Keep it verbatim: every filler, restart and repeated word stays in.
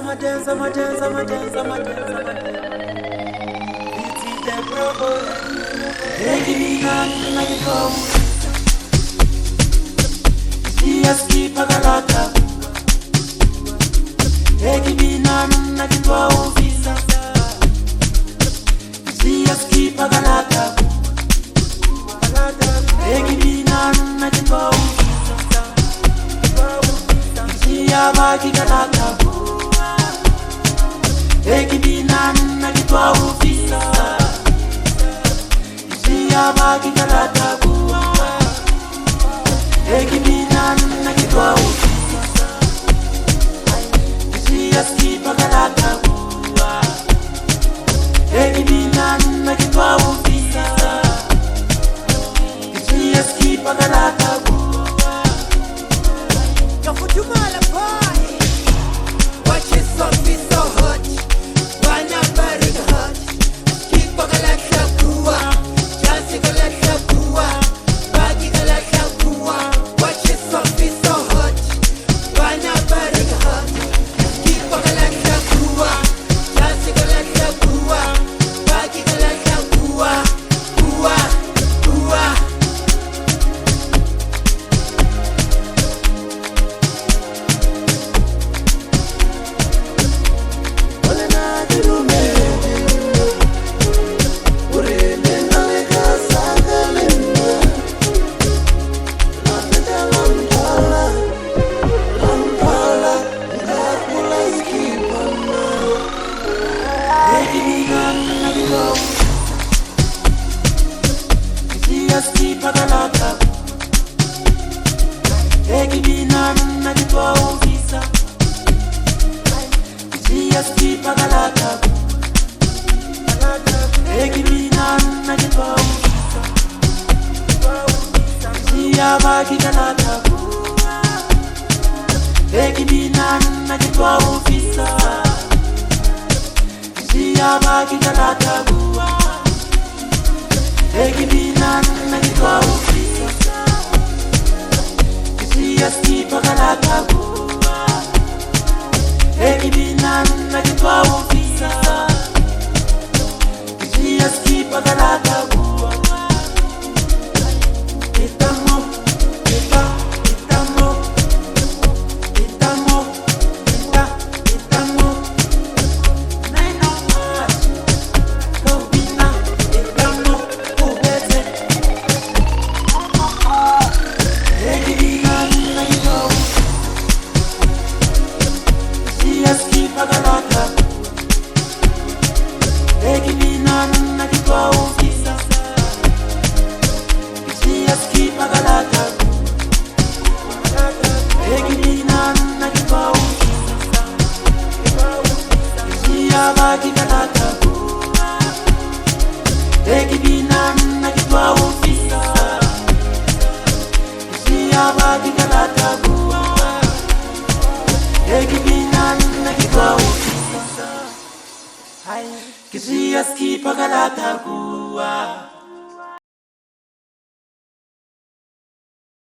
amadenza amadenza amadenza amadenza amadenza itite bravo egimina nagiko siyaski pagalata egimina nagiko visa siyaski pagalata egimina nagiko Yabaki galata Egibina nagitwa ufisa Yabaki galata Egibina nagitwa ufisa Yaskipa galata Egibina nagitwa ufisa Yaskipa galata Kafujumala boy, watch it so be so hot. Wanna bury the hot. Keep a galata kuwa, Chancy galata kuwa, Baggy galata kuwa. Watch it so be so hot. Wanna bury the hot. Keep a galata kuwa, Chancy galata kuwa, Baggy galata kuwa, kuwa, kuwa. Keep galata Egibina nagitwa ufisa Keep galata Egibina nagitwa ufisa Yabaki galata Egibina nagitwa ufisa Yabaki galata Egibina nagitwa ufisa Yaskipa galata Egibina nagitwa ufisa Yaskipa galata Itamo, ita, itamo Itamo, ita, itamo Naino mat Lobina, itamo, ubete Egibina nagitwa Yaskipa galata Egibina nagitwa ufisa Yaskipa galata Egibina nagitwa ufisa Yabaki galata Egibina nagitwa ufisa Yabaki galata Egibina nagitwa ufisa Yaskipa galata